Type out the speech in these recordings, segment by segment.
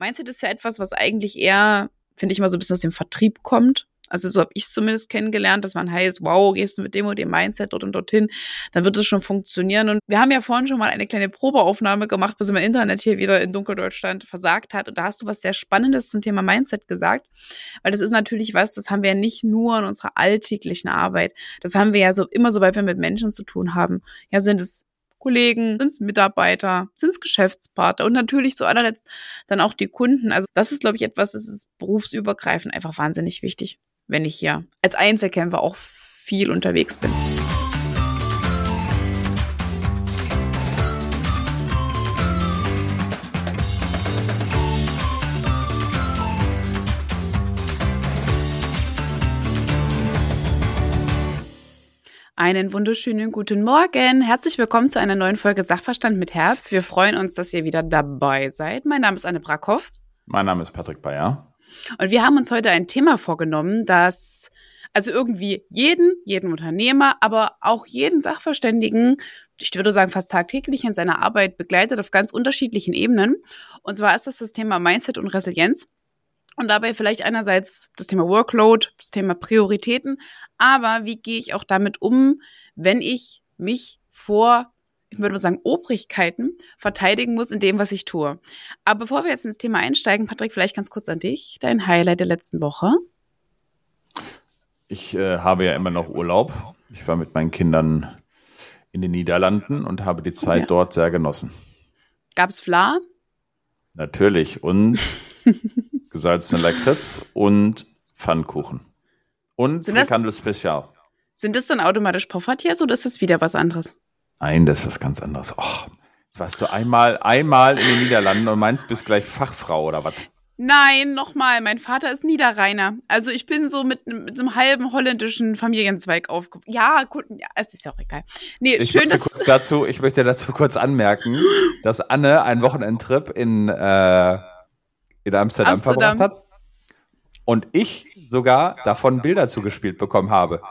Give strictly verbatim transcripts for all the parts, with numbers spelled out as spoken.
Mindset ist ja etwas, was eigentlich eher, finde ich mal, so ein bisschen aus dem Vertrieb kommt. Also so habe ich es zumindest kennengelernt, dass man heißt, wow, gehst du mit dem und dem Mindset dort und dorthin, dann wird es schon funktionieren. Und wir haben ja vorhin schon mal eine kleine Probeaufnahme gemacht, bis im Internet hier wieder in Dunkeldeutschland versagt hat. Und da hast du was sehr Spannendes zum Thema Mindset gesagt. Weil das ist natürlich was, das haben wir ja nicht nur in unserer alltäglichen Arbeit. Das haben wir ja so immer, sobald wir mit Menschen zu tun haben. Ja, sind es Kollegen, sind es Mitarbeiter, sind es Geschäftspartner und natürlich zu allerletzt dann auch die Kunden. Also das ist, glaube ich, etwas, das ist berufsübergreifend einfach wahnsinnig wichtig, wenn ich hier als Einzelkämpfer auch viel unterwegs bin. Einen wunderschönen guten Morgen. Herzlich willkommen zu einer neuen Folge Sachverstand mit Herz. Wir freuen uns, dass ihr wieder dabei seid. Mein Name ist Anne Brackhoff. Mein Name ist Patrick Bayer. Und wir haben uns heute ein Thema vorgenommen, das also irgendwie jeden, jeden Unternehmer, aber auch jeden Sachverständigen, ich würde sagen fast tagtäglich in seiner Arbeit begleitet auf ganz unterschiedlichen Ebenen. Und zwar ist das das Thema Mindset und Resilienz. Und dabei vielleicht einerseits das Thema Workload, das Thema Prioritäten, aber wie gehe ich auch damit um, wenn ich mich vor, ich würde mal sagen, Obrigkeiten verteidigen muss in dem, was ich tue. Aber bevor wir jetzt ins Thema einsteigen, Patrick, vielleicht ganz kurz an dich, dein Highlight der letzten Woche. Ich äh, habe ja immer noch Urlaub. Ich war mit meinen Kindern in den Niederlanden und habe die Zeit ja. dort sehr genossen. Gab's Fla? Natürlich. Und gesalzene Lakritz und Pfannkuchen. Und Frikandel Spezial. Sind das dann automatisch Poffertiers oder ist das wieder was anderes? Nein, das ist was ganz anderes. Oh, jetzt warst du einmal, einmal in den Niederlanden und meinst, bist gleich Fachfrau oder was? Nein, nochmal, mein Vater ist Niederrheiner. Also ich bin so mit, mit einem halben holländischen Familienzweig aufgewachsen. Ja, ja, es ist ja auch egal. Nee, ich, schön, möchte dass kurz dazu, ich möchte dazu kurz anmerken, dass Anne einen Wochenendtrip in, äh, in Amsterdam, Amsterdam verbracht hat und ich sogar davon Bilder zugespielt bekommen habe.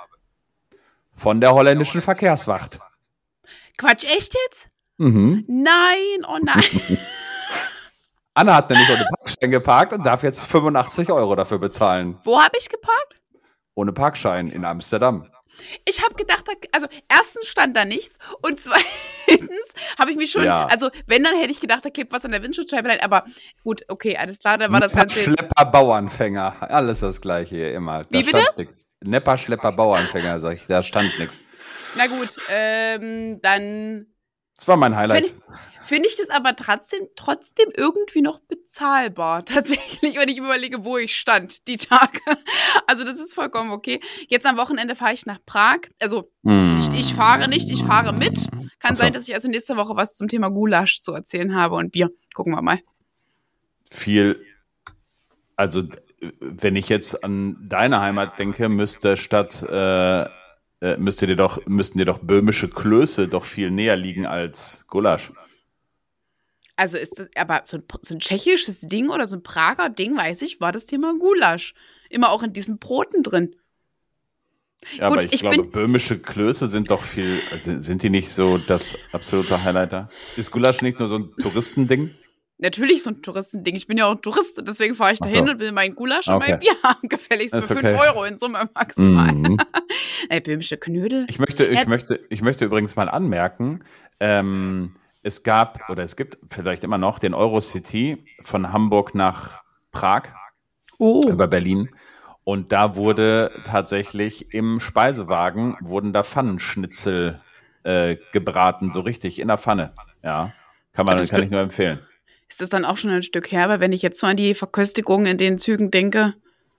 Von der holländischen Verkehrswacht. Quatsch, echt jetzt? Mhm. Nein, oh nein. Anna hat nämlich ohne Parkschein geparkt und darf jetzt fünfundachtzig Euro dafür bezahlen. Wo habe ich geparkt? Ohne Parkschein in Amsterdam. Ich habe gedacht, also erstens stand da nichts und zweitens habe ich mich schon, ja. also wenn, dann hätte ich gedacht, da klebt was an der Windschutzscheibe rein, aber gut, okay, alles klar, dann war das Ganze jetzt. Schlepper, Bauernfänger, alles das Gleiche hier immer. Da Wie bitte? Stand nix. Nepper, Schlepper, Bauernfänger, sag ich, da stand nichts. Na gut, ähm, dann. Das war mein Highlight. Finde ich, find ich das aber trotzdem, trotzdem irgendwie noch bezahlbar, tatsächlich, wenn ich überlege, wo ich stand, die Tage. Also das ist vollkommen okay. Jetzt am Wochenende fahre ich nach Prag. Also mm. ich, ich fahre nicht, ich fahre mit. Kann so. sein, dass ich also nächste Woche was zum Thema Gulasch zu erzählen habe und Bier. Gucken wir mal. Viel, also wenn ich jetzt an deine Heimat denke, müsste statt, äh, müsste dir doch, müssten dir doch böhmische Klöße doch viel näher liegen als Gulasch. Also ist das, aber so ein, so ein tschechisches Ding oder so ein Prager Ding, weiß ich, war das Thema Gulasch. Immer auch in diesen Broten drin. Ja, Gut, aber ich, ich glaube, bin, böhmische Klöße sind doch viel, also sind die nicht so das absolute Highlighter? Ist Gulasch nicht nur so ein Touristending? Natürlich so ein Touristending. Ich bin ja auch ein Tourist, deswegen fahre ich dahin so. und will meinen Gulasch okay. und mein Bier haben. Gefälligst für fünf okay. Euro in Summe maximal. Mhm. Ey, böhmische Knödel. Ich möchte, ich, möchte, ich möchte übrigens mal anmerken, ähm, es gab oder es gibt vielleicht immer noch den Eurocity von Hamburg nach Prag oh. über Berlin. Und da wurde tatsächlich im Speisewagen wurden da Pfannenschnitzel äh, gebraten, so richtig in der Pfanne. Ja, kann man, kann ich nur empfehlen. Ist das dann auch schon ein Stück her? Weil wenn ich jetzt so an die Verköstigung in den Zügen denke.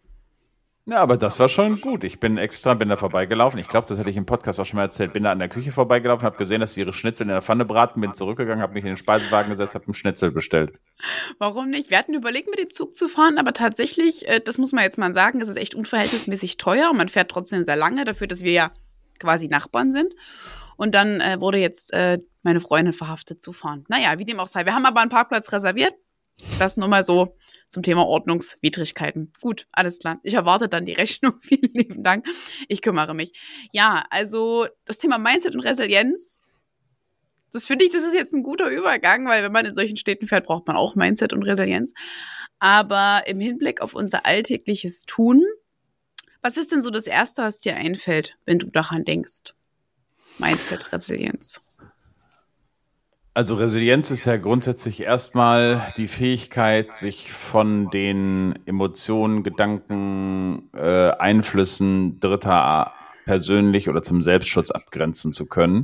Ja, aber das war schon gut. Ich bin extra, bin da vorbeigelaufen. Ich glaube, das hätte ich im Podcast auch schon mal erzählt. Bin da an der Küche vorbeigelaufen, habe gesehen, dass sie ihre Schnitzel in der Pfanne braten, bin zurückgegangen, habe mich in den Speisewagen gesetzt, habe einen Schnitzel bestellt. Warum nicht? Wir hatten überlegt, mit dem Zug zu fahren, aber tatsächlich, das muss man jetzt mal sagen, es ist echt unverhältnismäßig teuer und man fährt trotzdem sehr lange dafür, dass wir ja quasi Nachbarn sind. Und dann äh, wurde jetzt äh, meine Freundin verhaftet zu fahren. Naja, wie dem auch sei. Wir haben aber einen Parkplatz reserviert. Das nur mal so zum Thema Ordnungswidrigkeiten. Gut, alles klar. Ich erwarte dann die Rechnung. Vielen lieben Dank. Ich kümmere mich. Ja, also das Thema Mindset und Resilienz Das finde ich, das ist jetzt ein guter Übergang, weil wenn man in solchen Städten fährt, braucht man auch Mindset und Resilienz. Aber im Hinblick auf unser alltägliches Tun, was ist denn so das Erste, was dir einfällt, wenn du daran denkst? Mindset, Resilienz. Also Resilienz ist ja grundsätzlich erstmal die Fähigkeit, sich von den Emotionen, Gedanken, äh, Einflüssen Dritter persönlich oder zum Selbstschutz abgrenzen zu können.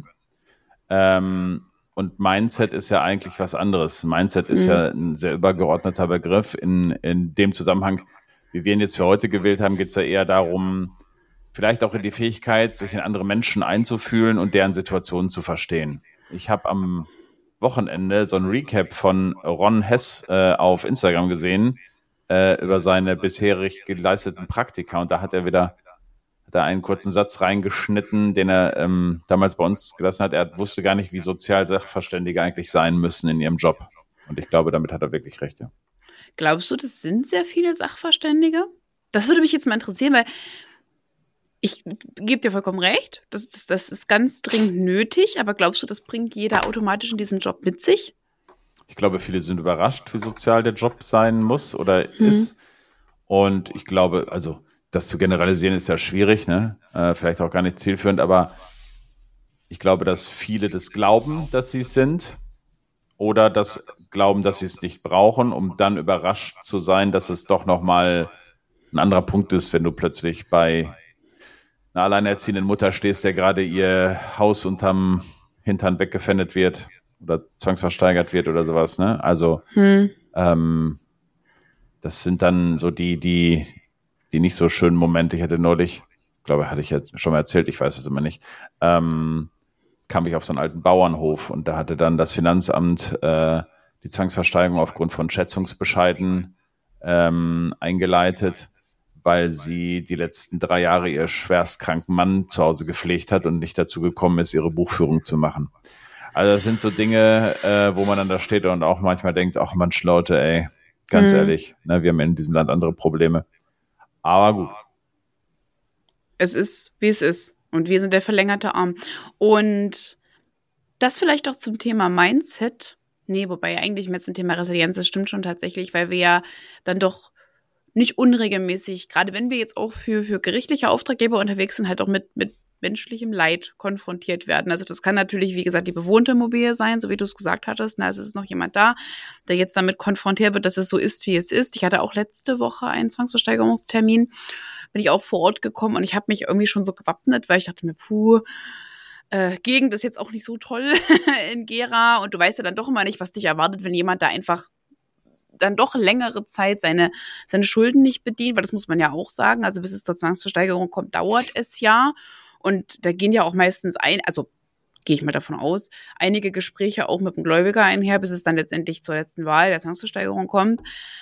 Ähm, und Mindset ist ja eigentlich was anderes. Mindset ist mhm. ja ein sehr übergeordneter Begriff. In, in dem Zusammenhang, wie wir ihn jetzt für heute gewählt haben, geht es ja eher darum, vielleicht auch in die Fähigkeit, sich in andere Menschen einzufühlen und deren Situationen zu verstehen. Ich habe am Wochenende so ein Recap von Ron Hess äh, auf Instagram gesehen äh, über seine bisherig geleisteten Praktika und da hat er wieder hat er einen kurzen Satz reingeschnitten, den er ähm, damals bei uns gelassen hat. Er wusste gar nicht, wie sozial Sachverständige eigentlich sein müssen in ihrem Job. Und ich glaube, damit hat er wirklich recht, ja. Glaubst du, das sind sehr viele Sachverständige? Das würde mich jetzt mal interessieren, weil ich gebe dir vollkommen recht, das, das, das ist ganz dringend nötig, aber glaubst du, das bringt jeder automatisch in diesem Job mit sich? Ich glaube, viele sind überrascht, wie sozial der Job sein muss oder hm. ist. Und ich glaube, also das zu generalisieren ist ja schwierig, ne? Äh, vielleicht auch gar nicht zielführend, aber ich glaube, dass viele das glauben, dass sie es sind oder das glauben, dass sie es nicht brauchen, um dann überrascht zu sein, dass es doch nochmal ein anderer Punkt ist, wenn du plötzlich bei einer alleinerziehenden Mutter stehst, der gerade ihr Haus unterm Hintern weggepfändet wird oder zwangsversteigert wird oder sowas, ne? Also hm. ähm, das sind dann so die, die, die nicht so schönen Momente. Ich hatte neulich, glaube, hatte ich jetzt schon mal erzählt, ich weiß es immer nicht, ähm, kam ich auf so einen alten Bauernhof und da hatte dann das Finanzamt äh, die Zwangsversteigerung aufgrund von Schätzungsbescheiden ähm, eingeleitet, weil sie die letzten drei Jahre ihr schwerstkranken Mann zu Hause gepflegt hat und nicht dazu gekommen ist, ihre Buchführung zu machen. Also das sind so Dinge, äh, wo man dann da steht und auch manchmal denkt, ach Mensch, Leute, ey, ganz mhm. ehrlich, ne, wir haben in diesem Land andere Probleme. Aber gut. Es ist, wie es ist. Und wir sind der verlängerte Arm. Und das vielleicht auch zum Thema Mindset. Nee, wobei eigentlich mehr zum Thema Resilienz, das stimmt schon tatsächlich, weil wir ja dann doch nicht unregelmäßig, gerade wenn wir jetzt auch für, für gerichtliche Auftraggeber unterwegs sind, halt auch mit, mit menschlichem Leid konfrontiert werden. Also das kann natürlich, wie gesagt, die bewohnte Immobilie sein, so wie du es gesagt hattest. Also es ist noch jemand da, der jetzt damit konfrontiert wird, dass es so ist, wie es ist. Ich hatte auch letzte Woche einen Zwangsversteigerungstermin, bin ich auch vor Ort gekommen und ich habe mich irgendwie schon so gewappnet, weil ich dachte mir, puh, äh, Gegend ist jetzt auch nicht so toll in Gera und du weißt ja dann doch immer nicht, was dich erwartet, wenn jemand da einfach dann doch längere Zeit seine, seine Schulden nicht bedient, weil das muss man ja auch sagen, also bis es zur Zwangsversteigerung kommt, dauert es ja und da gehen ja auch meistens ein, also gehe ich mal davon aus, einige Gespräche auch mit dem Gläubiger einher, bis es dann letztendlich zur letzten Wahl der Zwangsversteigerung kommt,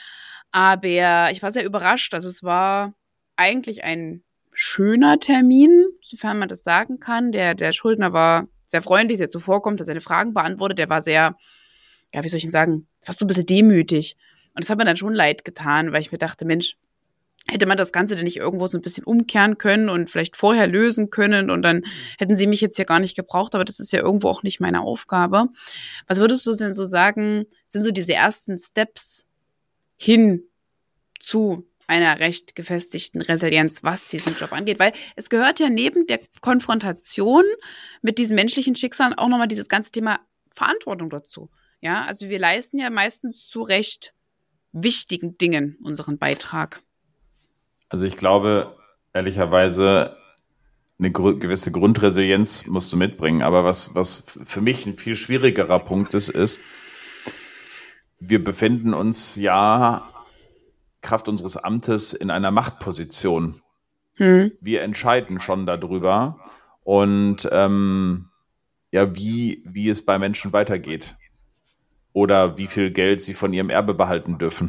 aber ich war sehr überrascht, also es war eigentlich ein schöner Termin, sofern man das sagen kann, der, der Schuldner war sehr freundlich, sehr zuvorkommend, hat seine Fragen beantwortet, der war sehr, ja, wie soll ich denn sagen, fast so ein bisschen demütig. Und das hat mir dann schon leid getan, weil ich mir dachte, Mensch, hätte man das Ganze denn nicht irgendwo so ein bisschen umkehren können und vielleicht vorher lösen können und dann hätten sie mich jetzt ja gar nicht gebraucht, aber das ist ja irgendwo auch nicht meine Aufgabe. Was würdest du denn so sagen, sind so diese ersten Steps hin zu einer recht gefestigten Resilienz, was diesen Job angeht? Weil es gehört ja neben der Konfrontation mit diesen menschlichen Schicksalen auch nochmal dieses ganze Thema Verantwortung dazu. Ja, also wir leisten ja meistens zu recht wichtigen Dingen unseren Beitrag. Also ich glaube, ehrlicherweise, eine gr- gewisse Grundresilienz musst du mitbringen. Aber was, was für mich ein viel schwierigerer Punkt ist, ist, wir befinden uns ja Kraft unseres Amtes in einer Machtposition. Hm. Wir entscheiden schon darüber und ähm, ja, wie, wie es bei Menschen weitergeht. Oder wie viel Geld sie von ihrem Erbe behalten dürfen.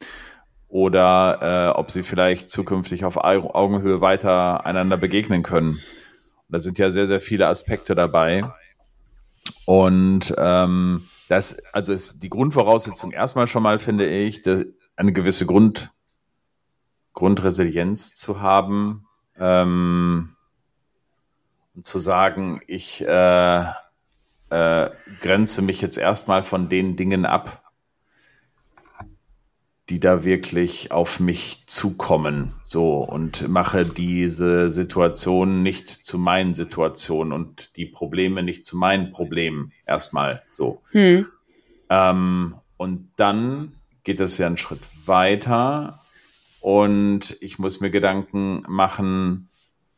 Oder äh, ob sie vielleicht zukünftig auf Augenhöhe weiter einander begegnen können. Und da sind ja sehr, sehr viele Aspekte dabei. Und ähm, das, also ist die Grundvoraussetzung erstmal schon mal, finde ich, eine gewisse Grund, Grundresilienz zu haben. Ähm, und zu sagen, ich äh, äh, grenze mich jetzt erstmal von den Dingen ab, die da wirklich auf mich zukommen, so, und mache diese Situation nicht zu meinen Situationen und die Probleme nicht zu meinen Problemen erstmal, so. Hm. Ähm, und dann geht es ja einen Schritt weiter und ich muss mir Gedanken machen,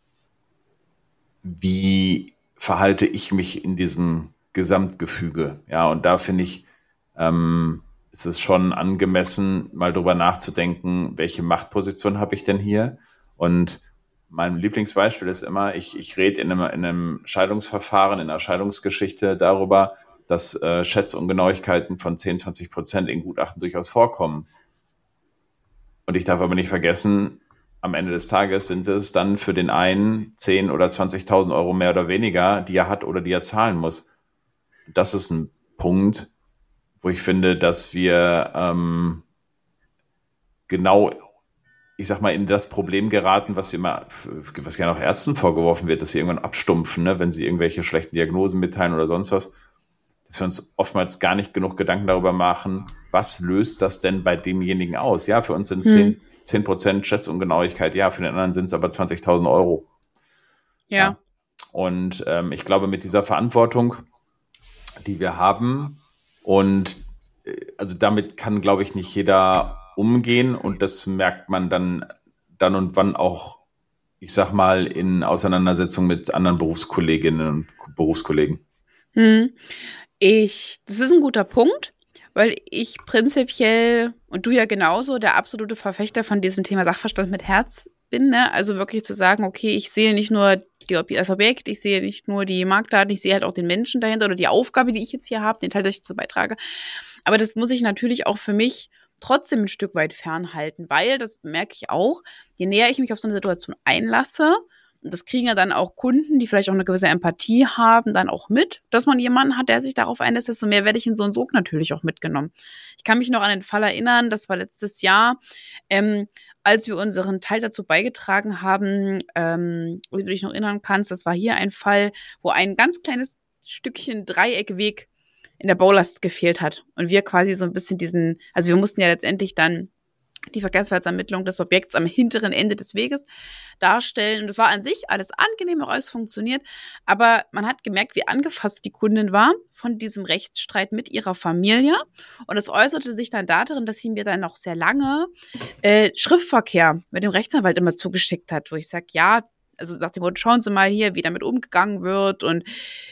wie verhalte ich mich in diesem Gesamtgefüge, ja, und da finde ich, ähm, es ist schon angemessen, mal drüber nachzudenken, welche Machtposition habe ich denn hier? Und mein Lieblingsbeispiel ist immer, ich, ich rede in einem, in einem Scheidungsverfahren, in einer Scheidungsgeschichte darüber, dass äh, Schätzungenauigkeiten von zehn, zwanzig Prozent in Gutachten durchaus vorkommen. Und ich darf aber nicht vergessen, am Ende des Tages sind es dann für den einen zehn oder zwanzigtausend Euro mehr oder weniger, die er hat oder die er zahlen muss. Das ist ein Punkt, wo ich finde, dass wir ähm, genau, ich sag mal, in das Problem geraten, was wir immer, was gerne auch Ärzten vorgeworfen wird, dass sie irgendwann abstumpfen, ne, wenn sie irgendwelche schlechten Diagnosen mitteilen oder sonst was, dass wir uns oftmals gar nicht genug Gedanken darüber machen, was löst das denn bei demjenigen aus? Ja, für uns sind es hm. zehn Prozent Schätzungenauigkeit, ja, für den anderen sind es aber zwanzigtausend Euro. Ja. ja. Und ähm, ich glaube, mit dieser Verantwortung, die wir haben, und also damit kann, glaube ich, nicht jeder umgehen und das merkt man dann, dann und wann auch, ich sag mal, in Auseinandersetzung mit anderen Berufskolleginnen und Berufskollegen. Hm. Ich, das ist ein guter Punkt, weil ich prinzipiell, und du ja genauso, der absolute Verfechter von diesem Thema Sachverstand mit Herz bin, ne? Also wirklich zu sagen, okay, ich sehe nicht nur die, das Objekt, ich sehe nicht nur die Marktdaten, ich sehe halt auch den Menschen dahinter oder die Aufgabe, die ich jetzt hier habe, den Teil, den ich dazu beitrage. Aber das muss ich natürlich auch für mich trotzdem ein Stück weit fernhalten, weil, das merke ich auch, je näher ich mich auf so eine Situation einlasse, und das kriegen ja dann auch Kunden, die vielleicht auch eine gewisse Empathie haben, dann auch mit, dass man jemanden hat, der sich darauf einlässt, desto mehr werde ich in so einen Sog natürlich auch mitgenommen. Ich kann mich noch an den Fall erinnern, das war letztes Jahr, ähm, als wir unseren Teil dazu beigetragen haben, ähm, wie du dich noch erinnern kannst, das war hier ein Fall, wo ein ganz kleines Stückchen Dreieckweg in der Baulast gefehlt hat. Und wir quasi so ein bisschen diesen, also wir mussten ja letztendlich dann die Verkehrswertsermittlung des Objekts am hinteren Ende des Weges darstellen. Und es war an sich alles angenehm, auch alles funktioniert. Aber man hat gemerkt, wie angefasst die Kundin war von diesem Rechtsstreit mit ihrer Familie. Und es äußerte sich dann darin, dass sie mir dann noch sehr lange äh, Schriftverkehr mit dem Rechtsanwalt immer zugeschickt hat, wo ich sage, ja, also nach dem Motto, schauen Sie mal hier, wie damit umgegangen wird und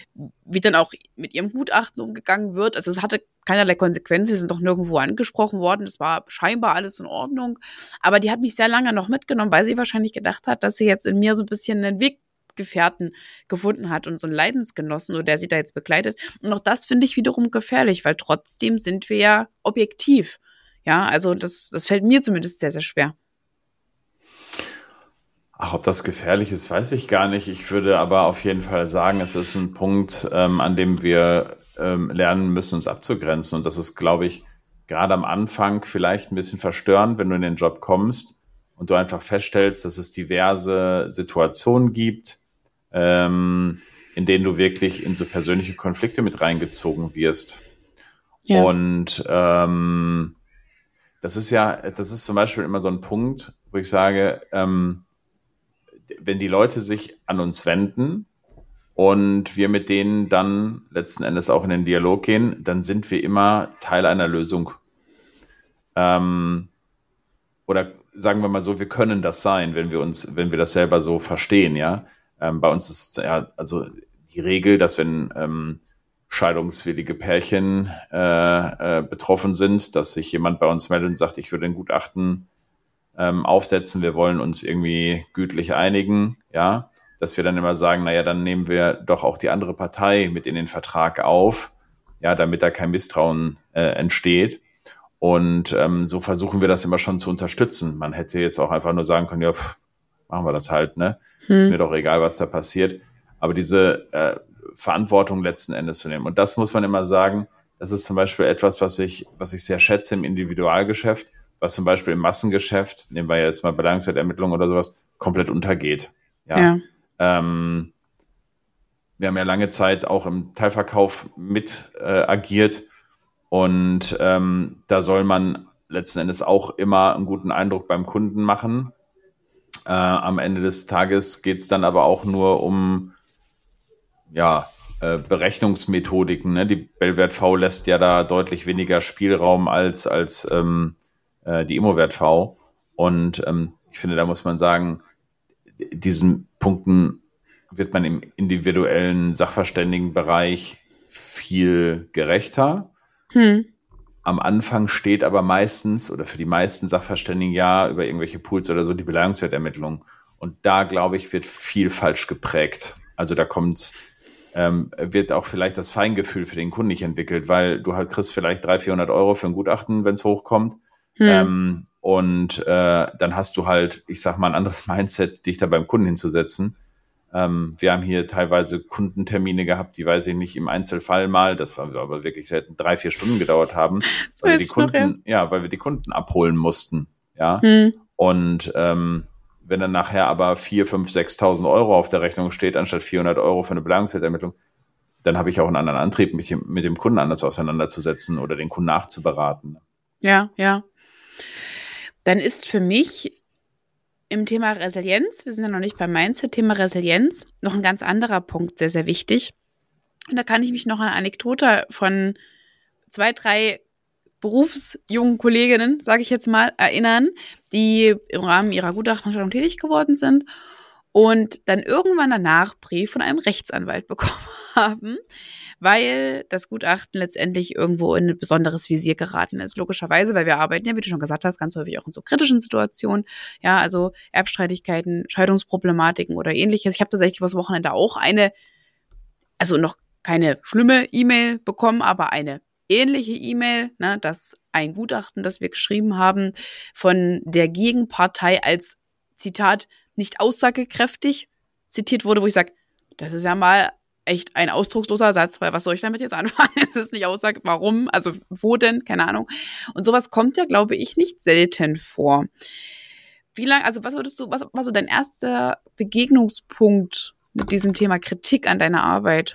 wie dann auch mit ihrem Gutachten umgegangen wird. Also es hatte keinerlei Konsequenzen, wir sind doch nirgendwo angesprochen worden, es war scheinbar alles in Ordnung. Aber die hat mich sehr lange noch mitgenommen, weil sie wahrscheinlich gedacht hat, dass sie jetzt in mir so ein bisschen einen Weggefährten gefunden hat und so einen Leidensgenossen, oder der sie da jetzt begleitet. Und auch das finde ich wiederum gefährlich, weil trotzdem sind wir ja objektiv. Ja, also das, das fällt mir zumindest sehr, sehr schwer. Ach, ob das gefährlich ist, weiß ich gar nicht. Ich würde aber auf jeden Fall sagen, es ist ein Punkt, ähm, an dem wir ähm, lernen müssen, uns abzugrenzen. Und das ist, glaube ich, gerade am Anfang vielleicht ein bisschen verstörend, wenn du in den Job kommst und du einfach feststellst, dass es diverse Situationen gibt, ähm, in denen du wirklich in so persönliche Konflikte mit reingezogen wirst. Ja. Und ähm, das ist ja, das ist zum Beispiel immer so ein Punkt, wo ich sage, ähm, wenn die Leute sich an uns wenden und wir mit denen dann letzten Endes auch in den Dialog gehen, dann sind wir immer Teil einer Lösung. Ähm, oder sagen wir mal so, wir können das sein, wenn wir uns, wenn wir das selber so verstehen, ja. Ähm, bei uns ist ja also die Regel, dass wenn ähm, scheidungswillige Pärchen äh, äh, betroffen sind, dass sich jemand bei uns meldet und sagt, ich würde ein Gutachten ähm, aufsetzen, wir wollen uns irgendwie gütlich einigen, ja, dass wir dann immer sagen, naja, dann nehmen wir doch auch die andere Partei mit in den Vertrag auf, ja, damit da kein Misstrauen äh, entsteht. Und ähm, so versuchen wir das immer schon zu unterstützen. Man hätte jetzt auch einfach nur sagen können, ja, pff, machen wir das halt, ne? Hm. Ist mir doch egal, was da passiert. Aber diese äh, Verantwortung letzten Endes zu nehmen. Und das muss man immer sagen, das ist zum Beispiel etwas, was ich, was ich sehr schätze im Individualgeschäft, was zum Beispiel im Massengeschäft, nehmen wir jetzt mal Belangungswertermittlung oder sowas, komplett untergeht. Ja. ja. Ähm, wir haben ja lange Zeit auch im Teilverkauf mit äh, agiert und ähm, da soll man letzten Endes auch immer einen guten Eindruck beim Kunden machen. Äh, am Ende des Tages geht es dann aber auch nur um ja, äh, Berechnungsmethodiken. Ne? Die Bellwert V lässt ja da deutlich weniger Spielraum als, als ähm, äh, die Immowert V. Und ähm, ich finde, da muss man sagen, diesen Punkten wird man im individuellen Sachverständigenbereich viel gerechter. Hm. Am Anfang steht aber meistens oder für die meisten Sachverständigen ja über irgendwelche Pools oder so die Beleihungswertermittlung. Und da, glaube ich, wird viel falsch geprägt. Also da kommt, ähm, wird auch vielleicht das Feingefühl für den Kunden nicht entwickelt, weil du halt kriegst vielleicht dreihundert, vierhundert Euro für ein Gutachten, wenn es hochkommt. Hm. Ähm, und äh, dann hast du halt, ich sag mal, ein anderes Mindset, dich da beim Kunden hinzusetzen. Ähm, wir haben hier teilweise Kundentermine gehabt, die, weiß ich nicht, im Einzelfall mal, das war aber wirklich selten, drei, vier Stunden gedauert haben, weil wir die Kunden, noch, ja. ja, weil wir die Kunden abholen mussten, ja. Hm. Und ähm, wenn dann nachher aber vier, fünf, sechstausend Euro auf der Rechnung steht, anstatt vierhundert Euro für eine Beleihungswertermittlung, dann habe ich auch einen anderen Antrieb, mich mit dem Kunden anders auseinanderzusetzen oder den Kunden nachzuberaten. Ja, ja. Dann ist für mich im Thema Resilienz, wir sind ja noch nicht beim Mindset-Thema Resilienz, noch ein ganz anderer Punkt sehr, sehr wichtig. Und da kann ich mich noch an eine Anekdote von zwei, drei berufsjungen Kolleginnen, sage ich jetzt mal, erinnern, die im Rahmen ihrer Gutachterstellung tätig geworden sind und dann irgendwann einen Nachbrief von einem Rechtsanwalt bekommen haben, weil das Gutachten letztendlich irgendwo in ein besonderes Visier geraten ist. Logischerweise, weil wir arbeiten ja, wie du schon gesagt hast, ganz häufig auch in so kritischen Situationen. Ja, also Erbstreitigkeiten, Scheidungsproblematiken oder ähnliches. Ich habe tatsächlich übers Wochenende auch eine, also noch keine schlimme E-Mail bekommen, aber eine ähnliche E-Mail, ne, dass ein Gutachten, das wir geschrieben haben, von der Gegenpartei als, Zitat, nicht aussagekräftig zitiert wurde, wo ich sage, das ist ja mal echt ein ausdrucksloser Satz, weil was soll ich damit jetzt anfangen? Es ist nicht aussage, warum, also wo denn, keine Ahnung. Und sowas kommt ja, glaube ich, nicht selten vor. Wie lange, also was würdest du, was war so dein erster Begegnungspunkt mit diesem Thema Kritik an deiner Arbeit?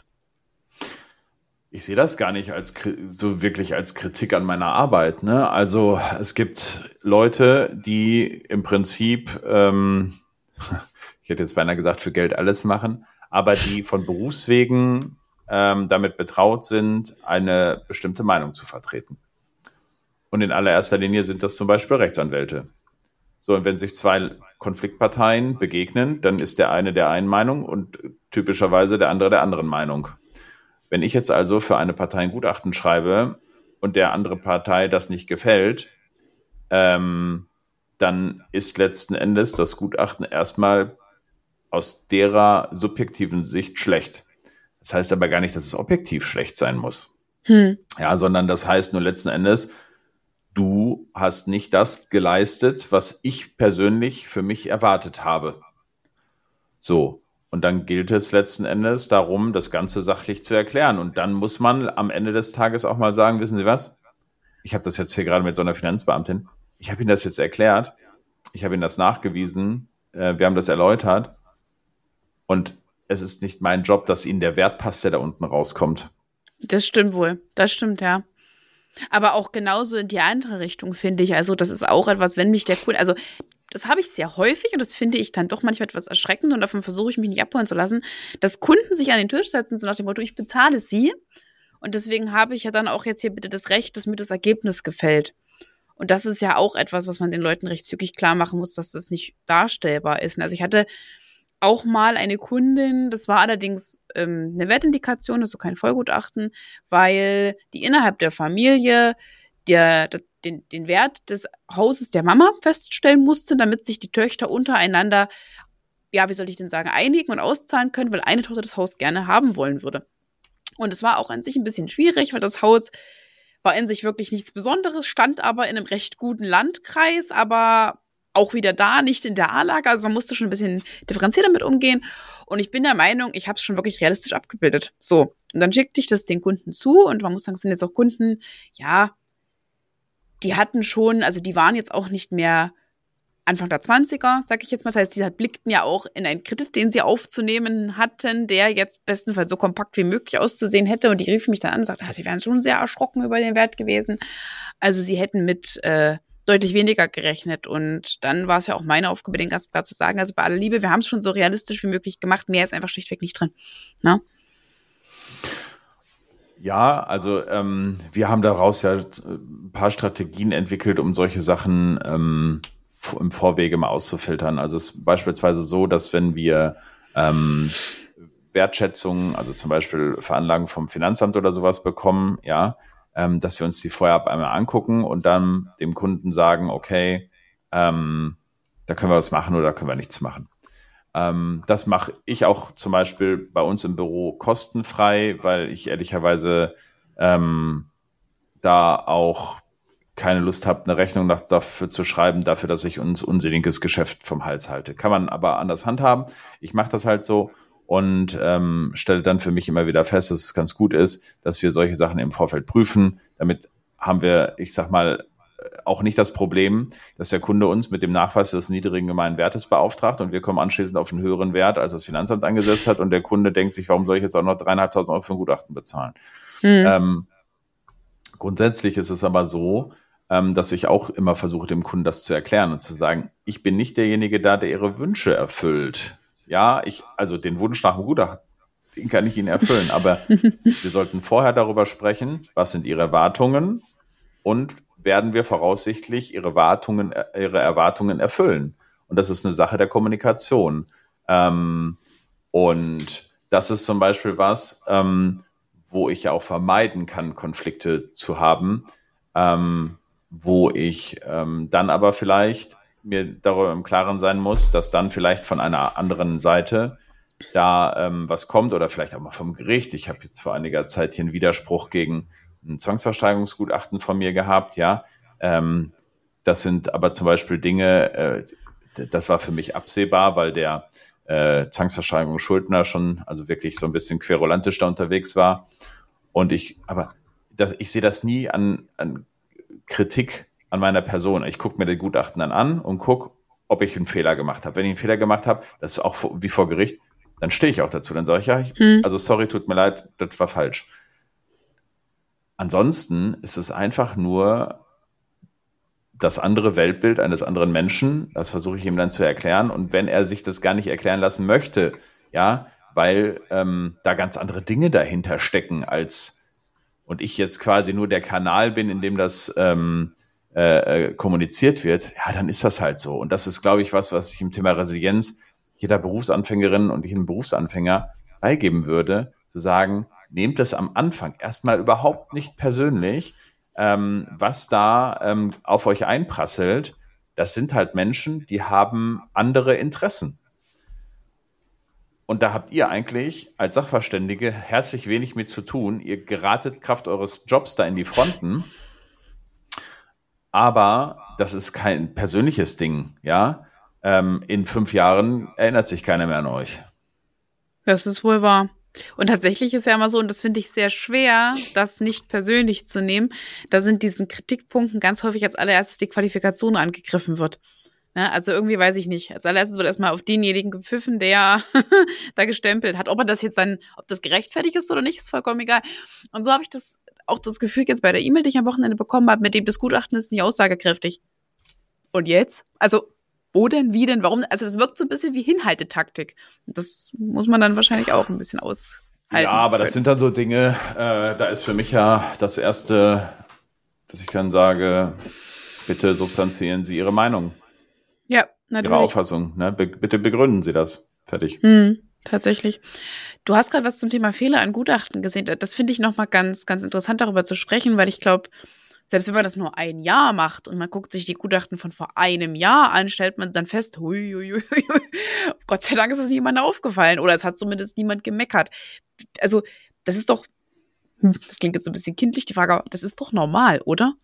Ich sehe das gar nicht als so wirklich als Kritik an meiner Arbeit. Ne? Also es gibt Leute, die im Prinzip, ähm, ich hätte jetzt beinahe gesagt, für Geld alles machen, aber die von Berufswegen ähm, damit betraut sind, eine bestimmte Meinung zu vertreten. Und in allererster Linie sind das zum Beispiel Rechtsanwälte. So, und wenn sich zwei Konfliktparteien begegnen, dann ist der eine der einen Meinung und typischerweise der andere der anderen Meinung. Wenn ich jetzt also für eine Partei ein Gutachten schreibe und der andere Partei das nicht gefällt, ähm, dann ist letzten Endes das Gutachten erstmal aus derer subjektiven Sicht schlecht. Das heißt aber gar nicht, dass es objektiv schlecht sein muss. Hm. Ja, sondern das heißt nur letzten Endes, du hast nicht das geleistet, was ich persönlich für mich erwartet habe. So. Und dann gilt es letzten Endes darum, das Ganze sachlich zu erklären. Und dann muss man am Ende des Tages auch mal sagen, wissen Sie was? Ich habe das jetzt hier gerade mit so einer Finanzbeamtin. Ich habe Ihnen das jetzt erklärt. Ich habe Ihnen das nachgewiesen. Äh, wir haben das erläutert. Und es ist nicht mein Job, dass Ihnen der Wert passt, der da unten rauskommt. Das stimmt wohl. Das stimmt, ja. Aber auch genauso in die andere Richtung, finde ich. Also das ist auch etwas, wenn mich der Kunde, also das habe ich sehr häufig und das finde ich dann doch manchmal etwas erschreckend und davon versuche ich mich nicht abholen zu lassen, dass Kunden sich an den Tisch setzen, so nach dem Motto, ich bezahle sie und deswegen habe ich ja dann auch jetzt hier bitte das Recht, dass mir das Ergebnis gefällt. Und das ist ja auch etwas, was man den Leuten recht zügig klar machen muss, dass das nicht darstellbar ist. Also ich hatte auch mal eine Kundin, das war allerdings ähm, eine Wertindikation, also kein Vollgutachten, weil die innerhalb der Familie der, der Den, den Wert des Hauses der Mama feststellen musste, damit sich die Töchter untereinander, ja, wie soll ich denn sagen, einigen und auszahlen können, weil eine Tochter das Haus gerne haben wollen würde. Und es war auch an sich ein bisschen schwierig, weil das Haus war in sich wirklich nichts Besonderes, stand aber in einem recht guten Landkreis, aber auch wieder da, nicht in der A-Lage. Also man musste schon ein bisschen differenzierter damit umgehen. Und ich bin der Meinung, ich habe es schon wirklich realistisch abgebildet. So, und dann schickte ich das den Kunden zu und man muss sagen, es sind jetzt auch Kunden, ja, die hatten schon, also die waren jetzt auch nicht mehr Anfang der Zwanziger, sag ich jetzt mal. Das heißt, die blickten ja auch in einen Kredit, den sie aufzunehmen hatten, der jetzt bestenfalls so kompakt wie möglich auszusehen hätte. Und die riefen mich dann an und sagten, ah, sie wären schon sehr erschrocken über den Wert gewesen. Also sie hätten mit äh, deutlich weniger gerechnet. Und dann war es ja auch meine Aufgabe, den ganz klar zu sagen, also bei aller Liebe, wir haben es schon so realistisch wie möglich gemacht. Mehr ist einfach schlichtweg nicht drin. Na? Ja, also ähm, wir haben daraus ja ein paar Strategien entwickelt, um solche Sachen ähm, im Vorwege mal auszufiltern. Also es ist beispielsweise so, dass wenn wir ähm, Wertschätzungen, also zum Beispiel Veranlagen vom Finanzamt oder sowas bekommen, ja, ähm, dass wir uns die vorher einmal angucken und dann dem Kunden sagen, okay, ähm, da können wir was machen oder da können wir nichts machen. Ähm, das mache ich auch zum Beispiel bei uns im Büro kostenfrei, weil ich ehrlicherweise ähm, da auch keine Lust habe, eine Rechnung nach, dafür zu schreiben, dafür, dass ich uns unseliges Geschäft vom Hals halte. Kann man aber anders handhaben. Ich mache das halt so und ähm, stelle dann für mich immer wieder fest, dass es ganz gut ist, dass wir solche Sachen im Vorfeld prüfen. Damit haben wir, ich sag mal, auch nicht das Problem, dass der Kunde uns mit dem Nachweis des niedrigen gemeinen Wertes beauftragt und wir kommen anschließend auf einen höheren Wert, als das Finanzamt angesetzt hat und der Kunde denkt sich, warum soll ich jetzt auch noch dreieinhalbtausend Euro für ein Gutachten bezahlen? Mhm. Ähm, grundsätzlich ist es aber so, ähm, dass ich auch immer versuche, dem Kunden das zu erklären und zu sagen, ich bin nicht derjenige da, der ihre Wünsche erfüllt. Ja, ich, also den Wunsch nach dem Gutachten, den kann ich Ihnen erfüllen, aber wir sollten vorher darüber sprechen, was sind Ihre Erwartungen und werden wir voraussichtlich ihre Erwartungen, ihre Erwartungen erfüllen. Und das ist eine Sache der Kommunikation. Ähm, und das ist zum Beispiel was, ähm, wo ich ja auch vermeiden kann, Konflikte zu haben, ähm, wo ich ähm, dann aber vielleicht mir darüber im Klaren sein muss, dass dann vielleicht von einer anderen Seite da ähm, was kommt oder vielleicht auch mal vom Gericht. Ich habe jetzt vor einiger Zeit hier einen Widerspruch gegen ein Zwangsversteigerungsgutachten von mir gehabt, ja. Ähm, das sind aber zum Beispiel Dinge, äh, das war für mich absehbar, weil der äh, Zwangsversteigerungsschuldner schon, also wirklich so ein bisschen querulantisch da unterwegs war. Und ich, aber das, ich sehe das nie an, an Kritik an meiner Person. Ich gucke mir die Gutachten dann an und gucke, ob ich einen Fehler gemacht habe. Wenn ich einen Fehler gemacht habe, das ist auch wie vor Gericht, dann stehe ich auch dazu. Dann sage ich, ja, ich, hm. also sorry, tut mir leid, das war falsch. Ansonsten ist es einfach nur das andere Weltbild eines anderen Menschen. Das versuche ich ihm dann zu erklären. Und wenn er sich das gar nicht erklären lassen möchte, ja, weil ähm, da ganz andere Dinge dahinter stecken als und ich jetzt quasi nur der Kanal bin, in dem das ähm, äh, kommuniziert wird, ja, dann ist das halt so. Und das ist, glaube ich, was, was ich im Thema Resilienz jeder Berufsanfängerin und jedem Berufsanfänger beigeben würde, zu sagen, nehmt es am Anfang erstmal überhaupt nicht persönlich, ähm, was da ähm, auf euch einprasselt. Das sind halt Menschen, die haben andere Interessen. Und da habt ihr eigentlich als Sachverständige herzlich wenig mit zu tun. Ihr geratet Kraft eures Jobs da in die Fronten. Aber das ist kein persönliches Ding, ja. Ähm, in fünf Jahren erinnert sich keiner mehr an euch. Das ist wohl wahr. Und tatsächlich ist ja immer so, und das finde ich sehr schwer, das nicht persönlich zu nehmen, da sind diesen Kritikpunkten ganz häufig als allererstes die Qualifikation angegriffen wird. Ne? Also irgendwie weiß ich nicht. Als allererstes wird erstmal auf denjenigen gepfiffen, der da gestempelt hat. Ob er das jetzt dann, ob das gerechtfertigt ist oder nicht, ist vollkommen egal. Und so habe ich das auch das Gefühl jetzt bei der E-Mail, die ich am Wochenende bekommen habe, mit dem das Gutachten ist nicht aussagekräftig. Und jetzt? Also wo denn, wie denn, warum? Also das wirkt so ein bisschen wie Hinhaltetaktik. Das muss man dann wahrscheinlich auch ein bisschen aushalten. Ja, aber das sind dann so Dinge, äh, da ist für mich ja das Erste, dass ich dann sage, bitte substanzieren Sie Ihre Meinung. Ja, natürlich. Ihre Auffassung, ne? Be- bitte begründen Sie das. Fertig. Hm, tatsächlich. Du hast gerade was zum Thema Fehler an Gutachten gesehen. Das finde ich nochmal ganz, ganz interessant, darüber zu sprechen, weil ich glaube, selbst wenn man das nur ein Jahr macht und man guckt sich die Gutachten von vor einem Jahr an, stellt man dann fest, hui, hui, hui, hui. Gott sei Dank ist es niemandem aufgefallen oder es hat zumindest niemand gemeckert. Also das ist doch, das klingt jetzt so ein bisschen kindlich, die Frage, aber das ist doch normal, oder?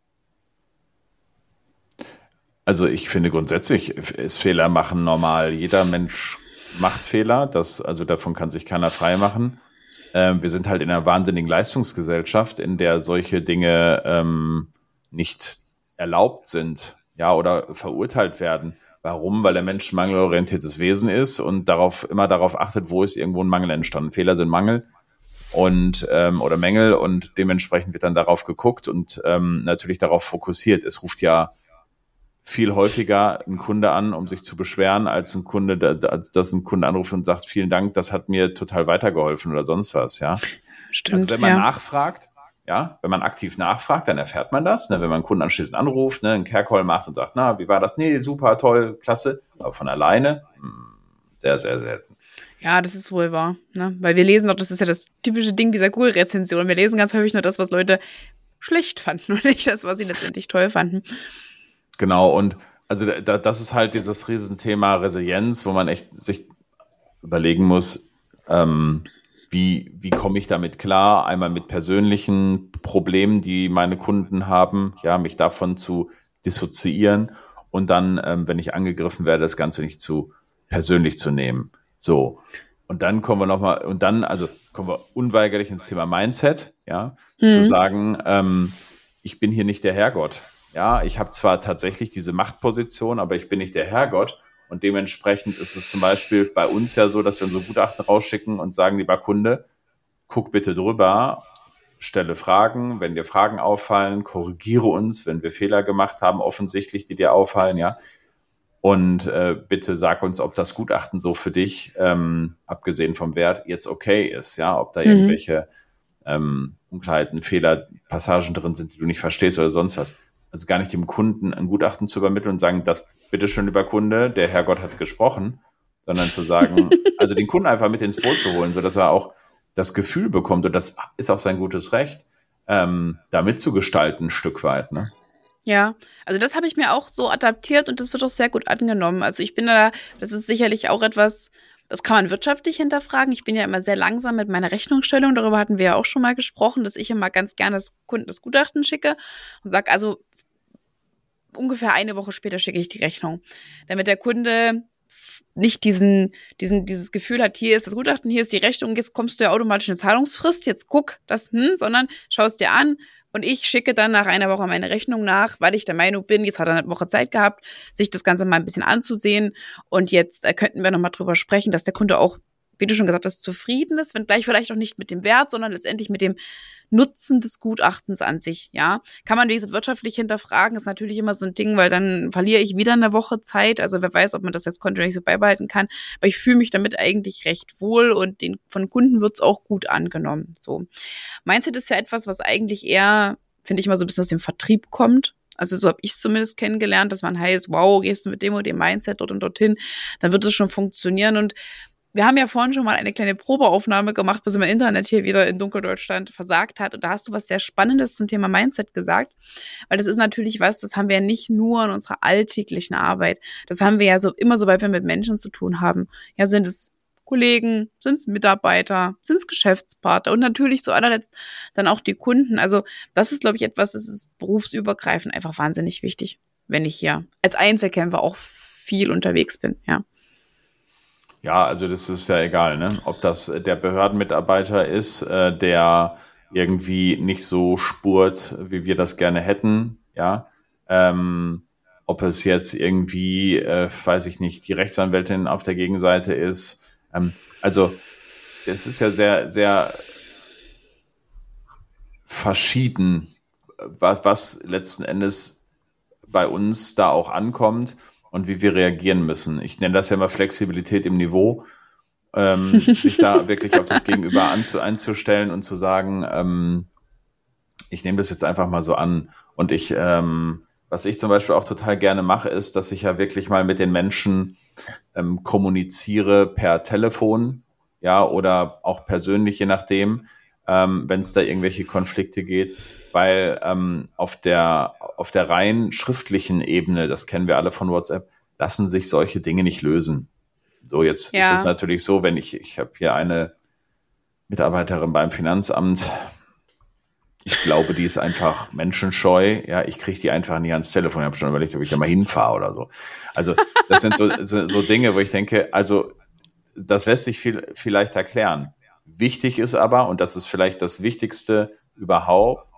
Also ich finde grundsätzlich ist Fehler machen normal. Jeder Mensch macht Fehler, das, also davon kann sich keiner frei machen. Ähm, wir sind halt in einer wahnsinnigen Leistungsgesellschaft, in der solche Dinge ähm, nicht erlaubt sind. ja, oder verurteilt werden. Warum? Weil der Mensch ein mangelorientiertes Wesen ist und darauf immer darauf achtet, wo ist irgendwo ein Mangel entstanden. Fehler sind Mangel und ähm, oder Mängel und dementsprechend wird dann darauf geguckt und ähm, natürlich darauf fokussiert. Es ruft ja viel häufiger ein Kunde an, um sich zu beschweren, als ein Kunde, dass ein Kunde anruft und sagt, vielen Dank, das hat mir total weitergeholfen oder sonst was, ja. Stimmt. Also wenn man ja. nachfragt, ja, wenn man aktiv nachfragt, dann erfährt man das. Ne? Wenn man einen Kunden anschließend anruft, ne, einen Care-Call macht und sagt, na, wie war das? Nee, super, toll, klasse. Aber von alleine, sehr, sehr selten. Ja, das ist wohl wahr. Ne? Weil wir lesen doch, das ist ja das typische Ding dieser Google-Rezension. Wir lesen ganz häufig nur das, was Leute schlecht fanden und nicht das, was sie letztendlich toll fanden. Genau, und also da, das ist halt dieses Riesenthema Resilienz, wo man echt sich überlegen muss, ähm, wie, wie komme ich damit klar? Einmal mit persönlichen Problemen, die meine Kunden haben, ja, mich davon zu dissoziieren und dann, ähm, wenn ich angegriffen werde, das Ganze nicht zu persönlich zu nehmen. So. Und dann kommen wir nochmal, und dann, also kommen wir unweigerlich ins Thema Mindset, ja, mhm. zu sagen, ähm, ich bin hier nicht der Herrgott. Ja, ich habe zwar tatsächlich diese Machtposition, aber ich bin nicht der Herrgott. Und dementsprechend ist es zum Beispiel bei uns ja so, dass wir unsere Gutachten rausschicken und sagen, lieber Kunde, guck bitte drüber, stelle Fragen, wenn dir Fragen auffallen, korrigiere uns, wenn wir Fehler gemacht haben, offensichtlich, die dir auffallen, ja. Und äh, bitte sag uns, ob das Gutachten so für dich, ähm, abgesehen vom Wert, jetzt okay ist, ja, ob da mhm. irgendwelche ähm, Unklarheiten, Fehler, Passagen drin sind, die du nicht verstehst oder sonst was. Also gar nicht dem Kunden ein Gutachten zu übermitteln und sagen, das bitteschön, lieber Kunde, der Herrgott hat gesprochen, sondern zu sagen, also den Kunden einfach mit ins Boot zu holen, sodass er auch das Gefühl bekommt, und das ist auch sein gutes Recht, ähm, da mitzugestalten ein Stück weit, ne? Ja, also das habe ich mir auch so adaptiert und das wird auch sehr gut angenommen. Also ich bin da, das ist sicherlich auch etwas, das kann man wirtschaftlich hinterfragen. Ich bin ja immer sehr langsam mit meiner Rechnungsstellung, darüber hatten wir ja auch schon mal gesprochen, dass ich immer ganz gerne das Kunden das Gutachten schicke und sage, also ungefähr eine Woche später schicke ich die Rechnung, damit der Kunde nicht diesen, diesen, dieses Gefühl hat, hier ist das Gutachten, hier ist die Rechnung, jetzt kommst du ja automatisch in eine Zahlungsfrist, jetzt guck das, hm, sondern schau es dir an und ich schicke dann nach einer Woche meine Rechnung nach, weil ich der Meinung bin, jetzt hat er eine Woche Zeit gehabt, sich das Ganze mal ein bisschen anzusehen und jetzt äh, könnten wir nochmal drüber sprechen, dass der Kunde auch, wie du schon gesagt hast, zufrieden ist, wenn gleich vielleicht auch nicht mit dem Wert, sondern letztendlich mit dem Nutzen des Gutachtens an sich, ja. Kann man, wie gesagt, wirtschaftlich hinterfragen, ist natürlich immer so ein Ding, weil dann verliere ich wieder eine Woche Zeit, also wer weiß, ob man das jetzt kontinuierlich so beibehalten kann, aber ich fühle mich damit eigentlich recht wohl und den, von Kunden wird es auch gut angenommen, so. Mindset ist ja etwas, was eigentlich eher, finde ich mal, so ein bisschen aus dem Vertrieb kommt. Also so habe ich es zumindest kennengelernt, dass man heißt, wow, gehst du mit dem und dem Mindset dort und dorthin, dann wird es schon funktionieren. Und wir haben ja vorhin schon mal eine kleine Probeaufnahme gemacht, bis im Internet hier wieder in Dunkeldeutschland versagt hat. Und da hast du was sehr Spannendes zum Thema Mindset gesagt. Weil das ist natürlich was, das haben wir ja nicht nur in unserer alltäglichen Arbeit. Das haben wir ja so immer, sobald wir mit Menschen zu tun haben. Ja, sind es Kollegen, sind es Mitarbeiter, sind es Geschäftspartner und natürlich zu allerletzt dann auch die Kunden. Also das ist, glaube ich, etwas, das ist berufsübergreifend einfach wahnsinnig wichtig, wenn ich hier als Einzelkämpfer auch viel unterwegs bin, ja. Ja, also das ist ja egal, ne? Ob das der Behördenmitarbeiter ist, äh, der irgendwie nicht so spurt, wie wir das gerne hätten, ja. Ähm, ob es jetzt irgendwie, äh, weiß ich nicht, die Rechtsanwältin auf der Gegenseite ist. Ähm, also es ist ja sehr, sehr verschieden, was, was letzten Endes bei uns da auch ankommt und wie wir reagieren müssen. Ich nenne das ja mal Flexibilität im Niveau, ähm, sich da wirklich auf das Gegenüber anzu, einzustellen und zu sagen, ähm, ich nehme das jetzt einfach mal so an. Und ich, ähm, was ich zum Beispiel auch total gerne mache, ist, dass ich ja wirklich mal mit den Menschen ähm, kommuniziere per Telefon, ja, oder auch persönlich, je nachdem, ähm, wenn es da irgendwelche Konflikte geht. Weil ähm, auf der auf der rein schriftlichen Ebene, das kennen wir alle von WhatsApp, lassen sich solche Dinge nicht lösen. So, jetzt ja. ist es natürlich so, wenn ich, ich habe hier eine Mitarbeiterin beim Finanzamt, ich glaube, die ist einfach menschenscheu, ja, ich kriege die einfach nicht ans Telefon, ich habe schon überlegt, ob ich da mal hinfahre oder so. Also das sind so, so, so Dinge, wo ich denke, also das lässt sich viel, vielleicht erklären. Wichtig ist aber, und das ist vielleicht das Wichtigste überhaupt,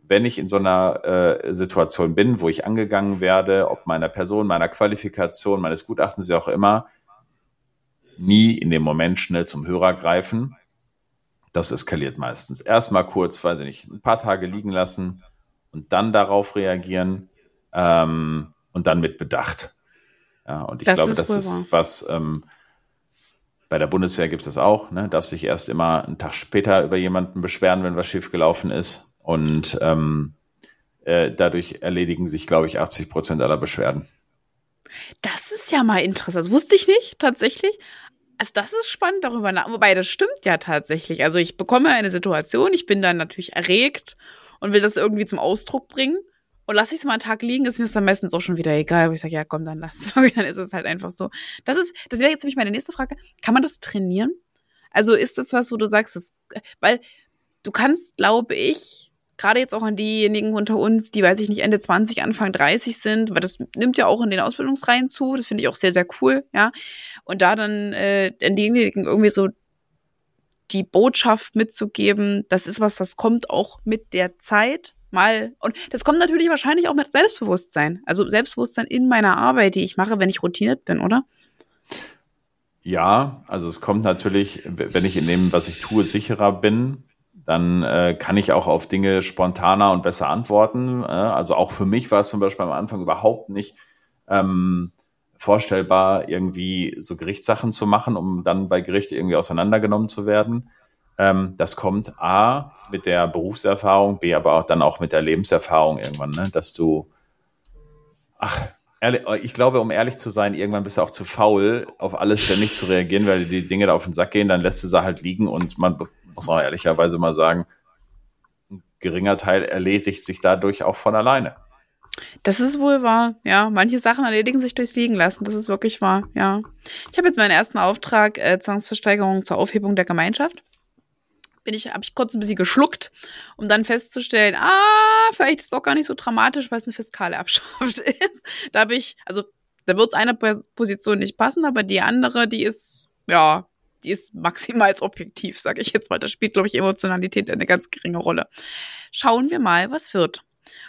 wenn ich in so einer äh, Situation bin, wo ich angegangen werde, ob meiner Person, meiner Qualifikation, meines Gutachtens, wie auch immer, nie in dem Moment schnell zum Hörer greifen. Das eskaliert meistens. Erstmal kurz, weiß ich nicht, ein paar Tage liegen lassen und dann darauf reagieren ähm, und dann mit Bedacht. Ja, und ich das glaube, ist das ist wahr. was, ähm, bei der Bundeswehr gibt es das auch, ne? Darf sich erst immer einen Tag später über jemanden beschweren, wenn was schiefgelaufen ist. Und ähm, äh, dadurch erledigen sich, glaube ich, achtzig Prozent aller Beschwerden. Das ist ja mal interessant. Das wusste ich nicht, tatsächlich. Also das ist spannend, darüber nach. Wobei, das stimmt ja tatsächlich. Also ich bekomme eine Situation, ich bin dann natürlich erregt und will das irgendwie zum Ausdruck bringen. Und lasse ich es mal einen Tag liegen, ist mir das dann meistens auch schon wieder egal. Wo ich sage, ja komm, dann lass. Dann ist es halt einfach so. Das ist, das wäre jetzt nämlich meine nächste Frage. Kann man das trainieren? Also ist das was, wo du sagst, das, weil du kannst, glaube ich, gerade jetzt auch an diejenigen unter uns, die, weiß ich nicht, Ende zwanzig, Anfang dreißig sind, weil das nimmt ja auch in den Ausbildungsreihen zu. Das finde ich auch sehr, sehr cool, ja. Und da dann äh, an diejenigen irgendwie so die Botschaft mitzugeben, das ist was, das kommt auch mit der Zeit. Mal, und das kommt natürlich wahrscheinlich auch mit Selbstbewusstsein. Also Selbstbewusstsein in meiner Arbeit, die ich mache, wenn ich routiniert bin, oder? Ja, also es kommt natürlich, wenn ich in dem, was ich tue, sicherer bin, dann äh, kann ich auch auf Dinge spontaner und besser antworten. Äh, also auch für mich war es zum Beispiel am Anfang überhaupt nicht ähm, vorstellbar, irgendwie so Gerichtssachen zu machen, um dann bei Gericht irgendwie auseinandergenommen zu werden. Ähm, das kommt A, mit der Berufserfahrung, B, aber auch dann auch mit der Lebenserfahrung irgendwann, ne? Dass du, ach, ehrlich, ich glaube, um ehrlich zu sein, irgendwann bist du auch zu faul, auf alles ständig zu reagieren, weil die Dinge da auf den Sack gehen, dann lässt du sie halt liegen und man muss auch ehrlicherweise mal sagen, ein geringer Teil erledigt sich dadurch auch von alleine. Das ist wohl wahr, ja. Manche Sachen erledigen sich durchs Liegen lassen, das ist wirklich wahr, ja. Ich habe jetzt meinen ersten Auftrag, äh, Zwangsversteigerung zur Aufhebung der Gemeinschaft. Bin ich, habe ich kurz ein bisschen geschluckt, um dann festzustellen, ah, vielleicht ist es doch gar nicht so dramatisch, weil es eine fiskale Erbschaft ist. Da habe ich, also da wird es einer Position nicht passen, aber die andere, die ist, ja, die ist maximal objektiv, sage ich jetzt mal. Da spielt, glaube ich, Emotionalität eine ganz geringe Rolle. Schauen wir mal, was wird.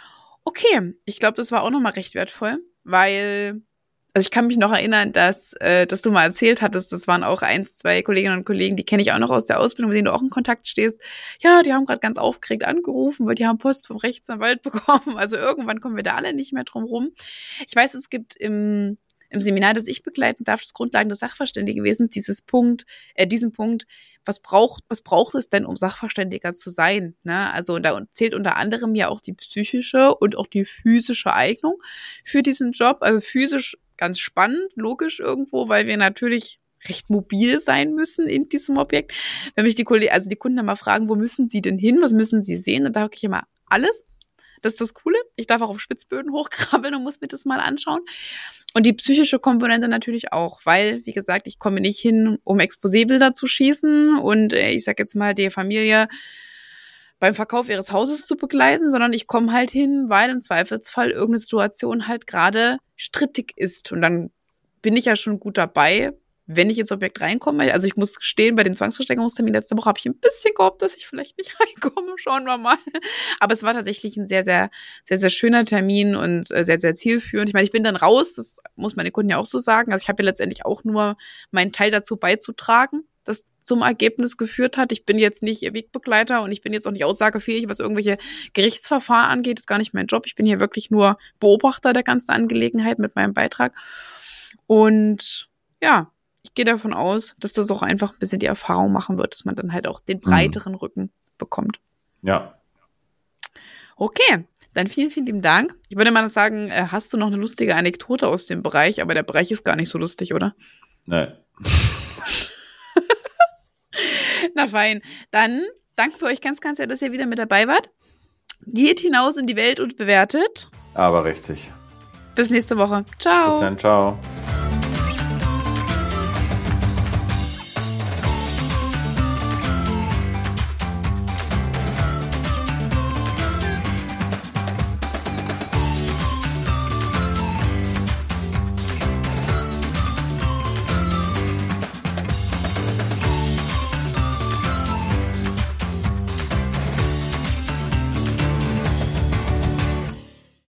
Okay, ich glaube, das war auch nochmal recht wertvoll, weil, also ich kann mich noch erinnern, dass, äh, dass du mal erzählt hattest, das waren auch eins, zwei Kolleginnen und Kollegen, die kenne ich auch noch aus der Ausbildung, mit denen du auch in Kontakt stehst. Ja, die haben gerade ganz aufgeregt angerufen, weil die haben Post vom Rechtsanwalt bekommen. Also irgendwann kommen wir da alle nicht mehr drum rum. Ich weiß, es gibt im Im Seminar, das ich begleiten darf, das Grundlagen des Sachverständigenwesens, dieses Punkt, äh, diesen Punkt, was braucht, was braucht es denn, um Sachverständiger zu sein? Ne? Also da zählt unter anderem ja auch die psychische und auch die physische Eignung für diesen Job. Also physisch ganz spannend, logisch irgendwo, weil wir natürlich recht mobil sein müssen in diesem Objekt. Wenn mich die Kollegen, also die Kunden dann mal fragen, wo müssen sie denn hin? Was müssen sie sehen? Dann sage ich immer alles. Das ist das Coole. Ich darf auch auf Spitzböden hochkrabbeln und muss mir das mal anschauen. Und die psychische Komponente natürlich auch, weil, wie gesagt, ich komme nicht hin, um Exposé-Bilder zu schießen und äh, ich sag jetzt mal, die Familie beim Verkauf ihres Hauses zu begleiten, sondern ich komme halt hin, weil im Zweifelsfall irgendeine Situation halt gerade strittig ist. Und dann bin ich ja schon gut dabei, wenn ich ins Objekt reinkomme. Also ich muss gestehen, bei dem Zwangsversteigerungstermin letzte Woche habe ich ein bisschen gehofft, dass ich vielleicht nicht reinkomme. Schauen wir mal. Aber es war tatsächlich ein sehr, sehr, sehr, sehr schöner Termin und sehr, sehr zielführend. Ich meine, ich bin dann raus, das muss meine Kunden ja auch so sagen. Also ich habe ja letztendlich auch nur meinen Teil dazu beizutragen, das zum Ergebnis geführt hat. Ich bin jetzt nicht ihr Wegbegleiter und ich bin jetzt auch nicht aussagefähig, was irgendwelche Gerichtsverfahren angeht. Das ist gar nicht mein Job. Ich bin hier wirklich nur Beobachter der ganzen Angelegenheit mit meinem Beitrag. Und ja, ich gehe davon aus, dass das auch einfach ein bisschen die Erfahrung machen wird, dass man dann halt auch den breiteren mhm. Rücken bekommt. Ja. Okay, dann vielen, vielen lieben Dank. Ich würde mal sagen, hast du noch eine lustige Anekdote aus dem Bereich? Aber der Bereich ist gar nicht so lustig, oder? Nein. Na fein. Dann danke für euch ganz, ganz sehr, dass ihr wieder mit dabei wart. Geht hinaus in die Welt und bewertet. Aber richtig. Bis nächste Woche. Ciao. Bis dann, ciao.